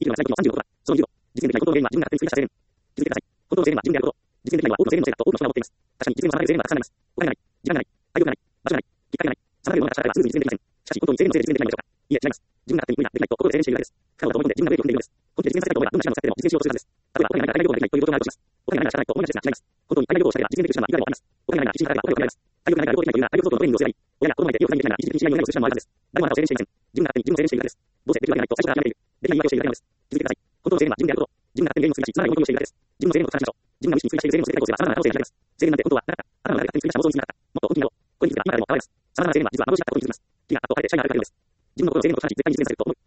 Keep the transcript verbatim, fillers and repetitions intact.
いくらが最近のさんじゅうごことだ。そのにじゅうご、実現的な本当の原因は自分が勝手に推理した制限。気づいてください。本当の制限は自分であること。実現的なは多くの制限のせいだと多くの人が思っています。確かに実現を妨げる制限はたくさんあります。お金がない、時間がない、体力がない、場所がない、きっかけがない、妨げるものがたくさんあればすぐに実現できません。しかし本当に制限のせいで実現できないのでしょうか。いえ、違います。自分が勝手に無理だ、できないと心で制限しているだけです。不可能だと思い込んで自分がブレーキを踏んでいるのです。本当に実現させたいと思えばどんな手段を使ってでも実現しようとするはずです。例えばお金がないから大学をできないということがあるとします。お金がないから仕方ないと思いがちですが違います。本当に大学をしたければ実現できる手段はいくらでもあります。お金がないなら必死に働けばお金を得られます。体力がないから旅行できないというなら体力相当のトレーニングをすればいい。親が子供がいて家を負担できないなら一時的に試合をやめるする手段もあるはずです。誰もあなたを制限していません。自分が勝手に自分を制限しているだけです。どうせできるわけがないと最初から諦めている。できない言い訳をしているだけなのです。気づいてください。本当の制限は自分であること。自分が勝手に原因を作り出し、さらに思い込みをしているだけです。自分の制限を解かしましょう。自分が無意識に追加している制限を正解すれば様々な可能性が開けます。制限なんて本当はなかった。あなたの中で勝手に作り出した妄想に過ぎなかった。もっと本気になろう。これに気づけば今からでも変わります。様々な制限は実は幻だったことに気づきます。君があとを変えてシャイがあるからです。自分の心の制限を解かし絶対に実現させると思う。